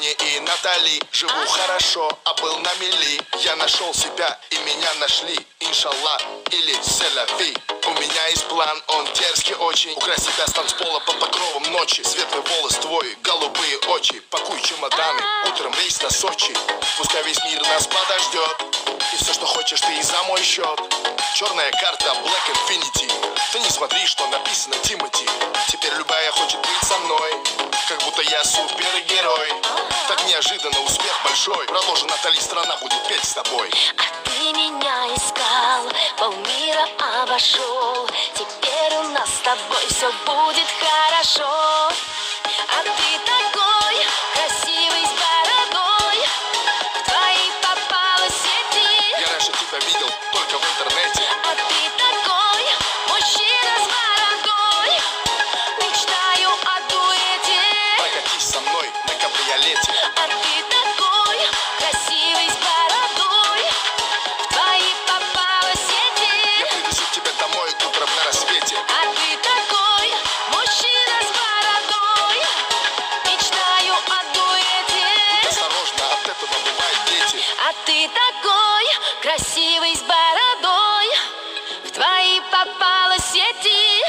Тони и Натали. Живу хорошо, а был на мели. Я нашел себя и меня нашли. Иншаллах или селяфи. У меня есть план, он дерзкий очень. Украсть себя с танцпола под покровом ночи. Светлый волос твой, голубые очи. Пакуй чемоданы, утром рейс на Сочи. Пускай весь мир нас подождет. И все, что хочешь, ты и за мой счет. Черная карта Black Infinity. Ты не смотри, что написано Тимати. Теперь любая хочет быть со мной. Как будто я супергерой. Так неожиданно успех большой. Продолжи, Натали, страна будет петь с тобой. А ты меня искал, полмира обошел. Теперь у нас с тобой все будет хорошо. А ты такой красивый с бородой. В твои попала сети. Я раньше тебя видел только в интернете. А ты такой мужчина с бородой. Мечтаю о дуэте. Прокатись со мной на кабриолете. А ты такой красивый с бородой. В твои попала сети. Я привезу тебя домой утром на рассвете. А ты такой мужчина с бородой. Мечтаю о дуэте. Осторожно, от этого бывают дети. А ты такой красивый с бородой. В твои попала сети.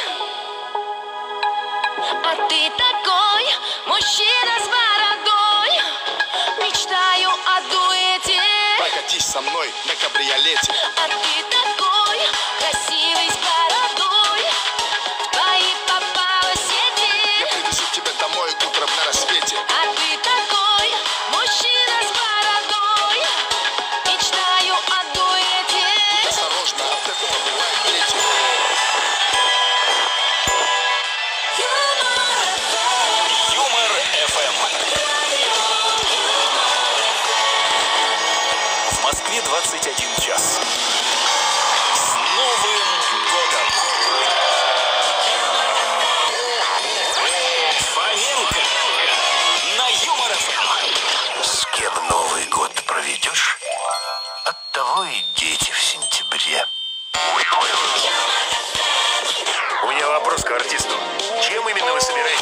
А ты такой мужчина с бородой. Мечтаю о дуэте. Прокатись со мной на кабриолете. А ты такой красивый с бородой. В твои попала сети. Я привезу тебя домой утром на рассвете. А ты такой мужчина с бородой. Мечтаю о дуэте. Осторожно, от этого бывают дети. Юмор ФМ. В Москве 21 час. С Новым годом! Фоменко на Юмор ФМ. С кем Новый год проведешь, оттого и дети в сентябре. У меня вопрос к артисту. Чем именно вы собираетесь